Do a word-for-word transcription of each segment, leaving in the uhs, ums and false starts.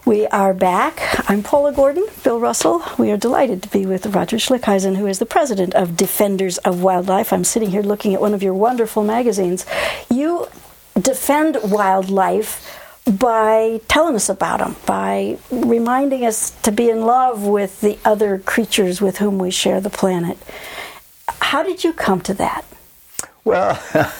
We are back. I'm Paula Gordon, Bill Russell. We are delighted to be with Roger Schlickeisen, who is the president of Defenders of Wildlife. I'm sitting here looking at one of your wonderful magazines. You defend wildlife by telling us about them, by reminding us to be in love with the other creatures with whom we share the planet. How did you come to that? Well,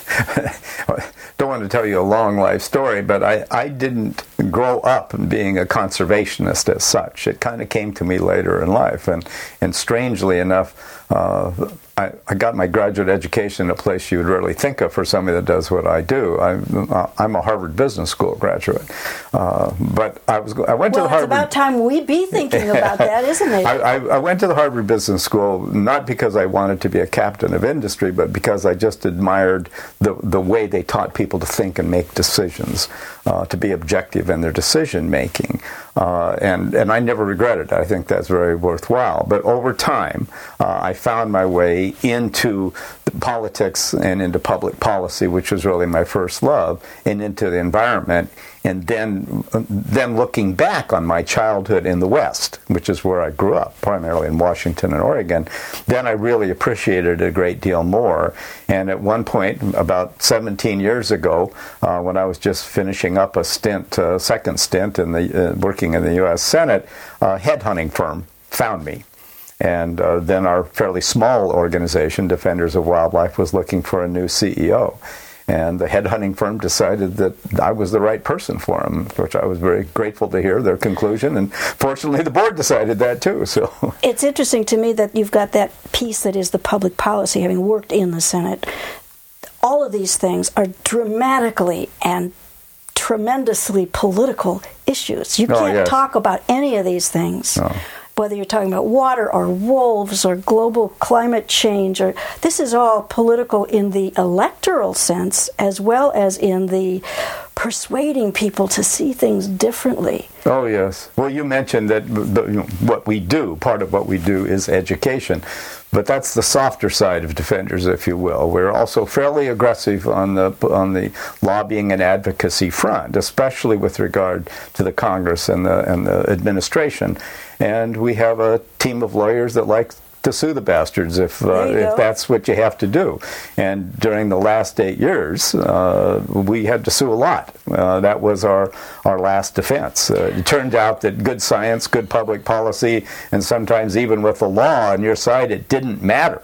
don't want to tell you a long life story, but I, I didn't grow up being a conservationist as such. It kind of came to me later in life, and, and strangely enough, uh, I, I got my graduate education in a place you would rarely think of for somebody that does what I do. I'm, uh, I'm a Harvard Business School graduate, uh, but I was I went well, to the Harvard. Well, it's about time we be thinking about that, isn't it? I, I, I went to the Harvard Business School not because I wanted to be a captain of industry, but because I just admired the the way they taught people to think and make decisions, uh, to be objective in their decision making, uh, and and I never regretted it. I think that's very worthwhile. But over time, uh, I found my way into politics and into public policy, which was really my first love, and into the environment. And then then looking back on my childhood in the West, which is where I grew up, primarily in Washington and Oregon, then I really appreciated it a great deal more. And at one point, about seventeen years ago, uh, when I was just finishing up a stint, uh, second stint in the uh, working in the U S Senate, a headhunting firm found me. And uh, then our fairly small organization, Defenders of Wildlife, was looking for a new C E O. And the headhunting firm decided that I was the right person for them, which I was very grateful to hear their conclusion. And fortunately, the board decided that too. So it's interesting to me that you've got that piece that is the public policy, having worked in the Senate. All of these things are dramatically and tremendously political issues. You can't oh, yes. talk about any of these things. No. Whether you're talking about water or wolves or global climate change, or this is all political in the electoral sense as well as in the persuading people to see things differently. Oh, yes. Well, you mentioned that the, you know, what we do, part of what we do is education. But that's the softer side of Defenders, if you will. We're also fairly aggressive on the on the lobbying and advocacy front, especially with regard to the Congress and the and the administration. And we have a team of lawyers that like to sue the bastards if uh, if that's what you have to do. And during the last eight years, uh, we had to sue a lot. Uh, that was our our last defense. Uh, it turned out that good science, good public policy, and sometimes even with the law on your side, it didn't matter.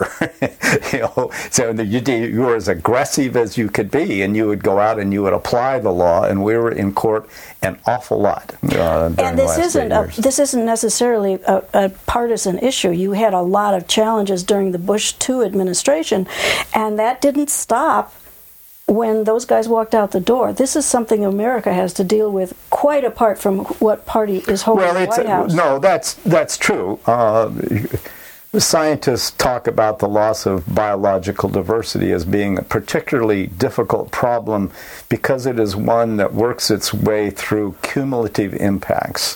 you know, so you, you were as aggressive as you could be, and you would go out and you would apply the law. And we were in court an awful lot. Uh, and this isn't a, this isn't necessarily a, a partisan issue. You had a lot of challenges during the Bush two administration, and that didn't stop when those guys walked out the door. This is something America has to deal with, quite apart from what party is holding well, the it's, White House. No, that's that's true. Uh, scientists talk about the loss of biological diversity as being a particularly difficult problem because it is one that works its way through cumulative impacts.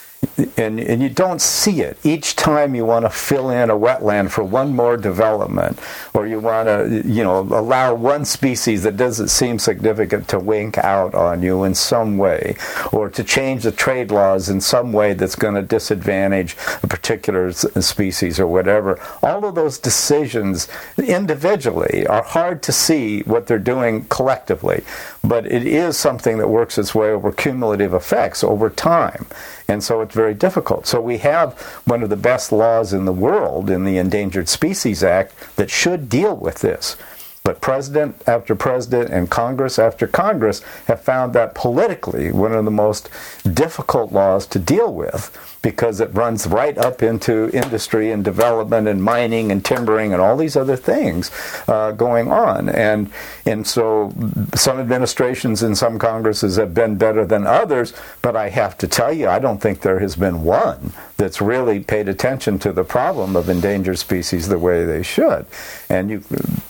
And, and you don't see it. Each time you want to fill in a wetland for one more development, or you want to, you know, allow one species that doesn't seem significant to wink out on you in some way, or to change the trade laws in some way that's going to disadvantage a particular species or whatever. All of those decisions individually are hard to see what they're doing collectively, but it is something that works its way over cumulative effects over time. And so it's very difficult. So we have one of the best laws in the world in the Endangered Species Act that should deal with this. But president after president and Congress after Congress have found that politically one of the most difficult laws to deal with, because it runs right up into industry and development and mining and timbering and all these other things uh, going on. And and so some administrations and some Congresses have been better than others, but I have to tell you, I don't think there has been one that's really paid attention to the problem of endangered species the way they should. And you,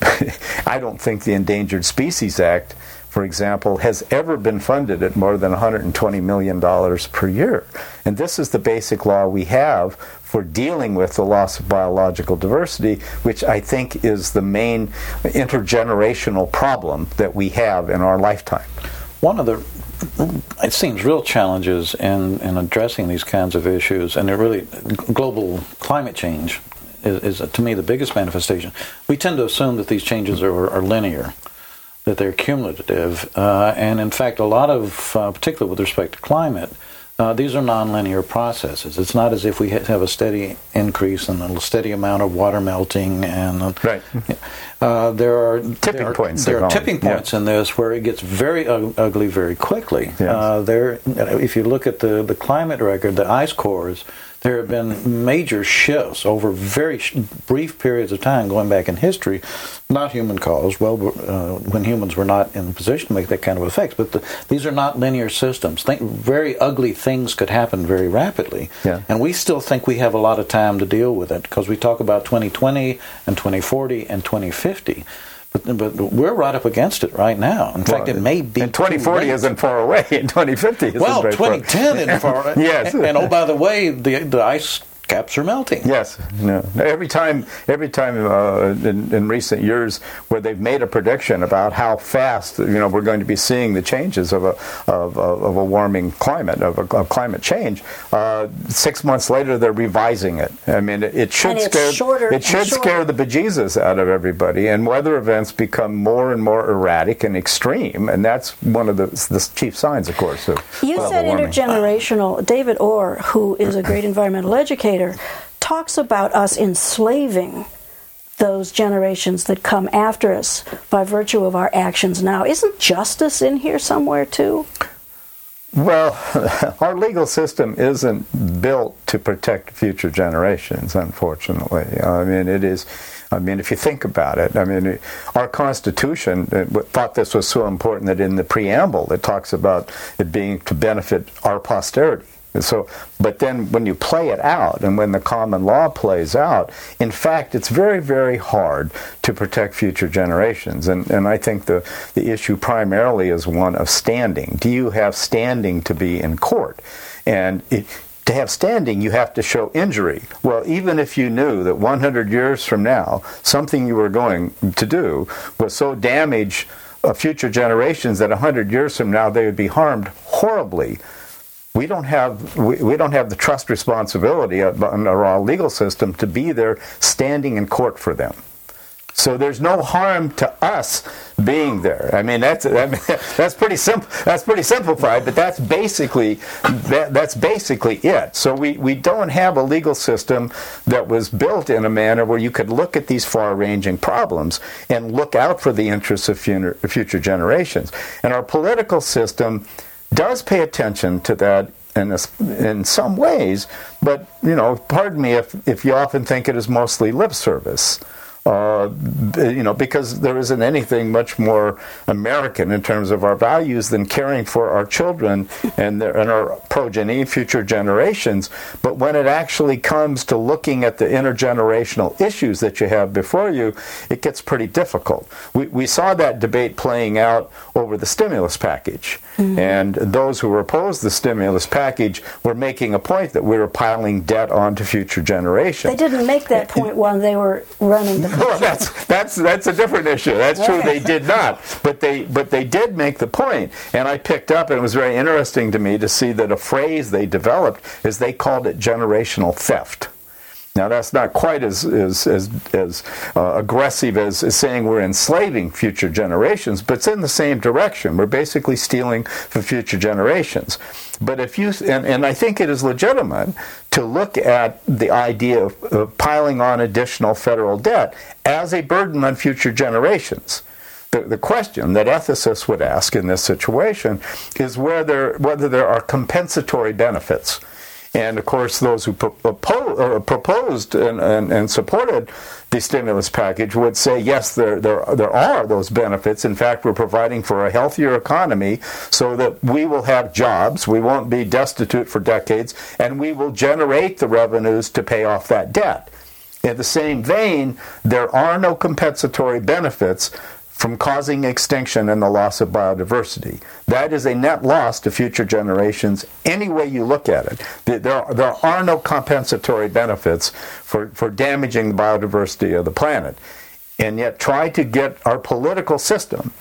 I don't think the Endangered Species Act, for example, has ever been funded at more than one hundred twenty million dollars per year. And this is the basic law we have for dealing with the loss of biological diversity, which I think is the main intergenerational problem that we have in our lifetime. one of the, it seems, real challenges in, in addressing these kinds of issues, and they're really global climate change is, is to me the biggest manifestation. We tend to assume that these changes are, are linear, that they're cumulative, uh, and in fact, a lot of, uh, particularly with respect to climate, Uh, these are nonlinear processes. It's not as if we have a steady increase and a steady amount of water melting, and uh, right. uh, there are tipping there are, points. There are tipping points yeah. in this where it gets very uh, ugly very quickly. Yes. Uh, there, if you look at the the climate record, the ice cores, there have been major shifts over very sh- brief periods of time going back in history, not human caused, well, uh, when humans were not in a position to make that kind of effects. But the, these are not linear systems. Think very ugly things could happen very rapidly. Yeah. And we still think we have a lot of time to deal with it because we talk about twenty twenty and twenty forty and twenty fifty. But, but we're right up against it right now. In fact, well, it may be. And twenty forty isn't far away. And twenty fifty isn't well, very twenty ten isn't far away. Yes. And, and oh, by the way, the the ice caps are melting. Yes. No. Every time, every time uh, in, in recent years, where they've made a prediction about how fast you know we're going to be seeing the changes of a of, of, of a warming climate, of, a, of climate change, uh, six months later they're revising it. I mean, it, it should scare it should scare the bejesus out of everybody, and weather events become more and more erratic and extreme, and that's one of the, the chief signs, of course. Of you said warming. Intergenerational. David Orr, who is a great environmental educator, talks about us enslaving those generations that come after us by virtue of our actions now. Isn't justice in here somewhere too? Well, our legal system isn't built to protect future generations, unfortunately. I mean, it is. I mean, if you think about it, I mean, our Constitution thought this was so important that in the preamble it talks about it being to benefit our posterity. So, but then when you play it out, and when the common law plays out, in fact, it's very, very hard to protect future generations. And, and I think the, the issue primarily is one of standing. Do you have standing to be in court? And it, to have standing, you have to show injury. Well, even if you knew that one hundred years from now, something you were going to do was so damage of future generations that one hundred years from now they would be harmed horribly, We don't have we, we don't have the trust responsibility under our legal system to be there standing in court for them. So there's no harm to us being there. I mean that's I mean, that's pretty simple. That's pretty simplified, but that's basically that, that's basically it. So we, we don't have a legal system that was built in a manner where you could look at these far-ranging problems and look out for the interests of future generations. And our political system does pay attention to that in, a, in some ways, but, you know, pardon me if, if you often think it is mostly lip service. Uh, you know, because there isn't anything much more American in terms of our values than caring for our children and, their, and our progeny, future generations. But when it actually comes to looking at the intergenerational issues that you have before you, it gets pretty difficult. We, we saw that debate playing out over the stimulus package. Mm-hmm. And those who opposed the stimulus package were making a point that we were piling debt onto future generations. They didn't make that point when they were running the Well, that's that's that's a different issue. That's true. They did not, but they but they did make the point. And I picked up, and it was very interesting to me to see that a phrase they developed is they called it generational theft. Now that's not quite as as as, as uh, aggressive as, as saying we're enslaving future generations, but it's in the same direction. We're basically stealing from future generations. But if you and, and I think it is legitimate to look at the idea of, of piling on additional federal debt as a burden on future generations. The, the question that ethicists would ask in this situation is whether whether there are compensatory benefits. And, of course, those who propo- proposed and, and, and supported the stimulus package would say, yes, there, there, there are those benefits. In fact, we're providing for a healthier economy so that we will have jobs, we won't be destitute for decades, and we will generate the revenues to pay off that debt. In the same vein, there are no compensatory benefits from causing extinction and the loss of biodiversity. That is a net loss to future generations any way you look at it. There, there are no compensatory benefits for, for damaging the biodiversity of the planet. And yet try to get our political system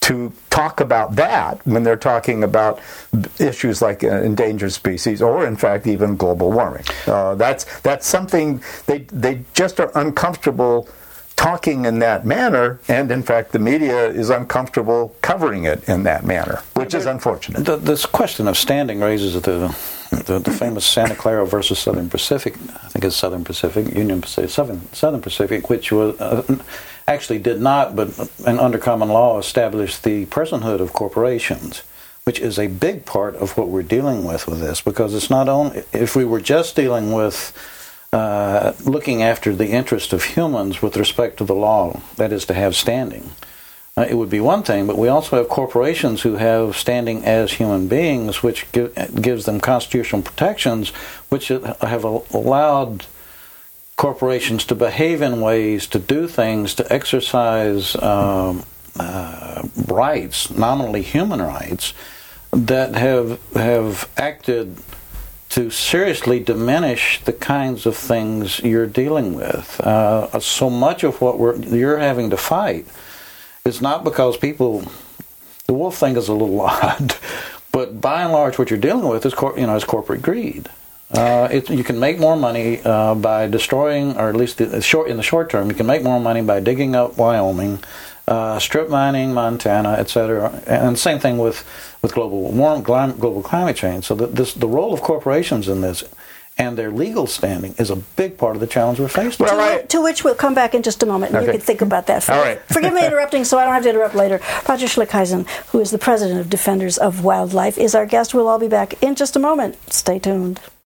to talk about that when they're talking about issues like uh, endangered species or, in fact, even global warming. Uh, that's that's something they they just are uncomfortable talking in that manner, and in fact the media is uncomfortable covering it in that manner, which is unfortunate. The, this question of standing raises the, the the famous Santa Clara versus Southern Pacific, I think it's Southern Pacific, Union Pacific, Southern, Southern Pacific, which was uh, actually did not, but and under common law, establish the personhood of corporations, which is a big part of what we're dealing with with this, because it's not only, if we were just dealing with Uh, looking after the interest of humans with respect to the law, that is to have standing, uh, it would be one thing, but we also have corporations who have standing as human beings, which give, gives them constitutional protections, which have allowed corporations to behave in ways, to do things, to exercise um, uh, rights, nominally human rights, that have have acted to seriously diminish the kinds of things you're dealing with. Uh, so much of what we're, you're having to fight is not because people, the wolf thing is a little odd, but by and large what you're dealing with is, cor- you know, is corporate greed. Uh, it, you can make more money uh, by destroying, or at least the short, in the short term, you can make more money by digging up Wyoming, uh, strip mining Montana, et cetera. And same thing with, with global warm, global climate change. So the, this, the role of corporations in this and their legal standing is a big part of the challenge we're faced with. Well, right. To which we'll come back in just a moment, and okay. You can think about that. For, All right. Forgive me interrupting, so I don't have to interrupt later. Roger Schlickeisen, who is the president of Defenders of Wildlife, is our guest. We'll all be back in just a moment. Stay tuned.